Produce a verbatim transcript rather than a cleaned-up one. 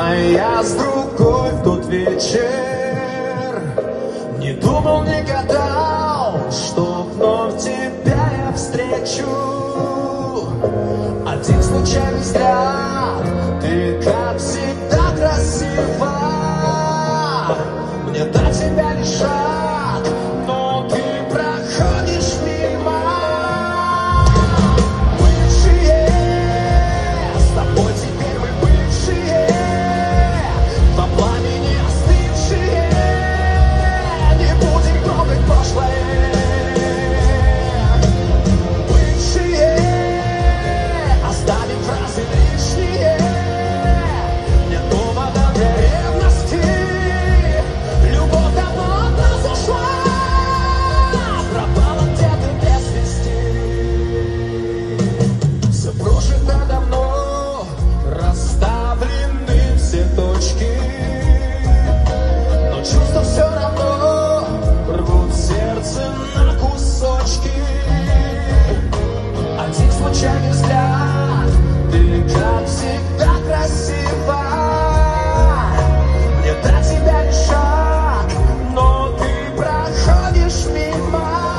А я с другой в тот вечер не думал, не гадал, что вновь тебя я встречу. Один случайный взгляд, ты как всегда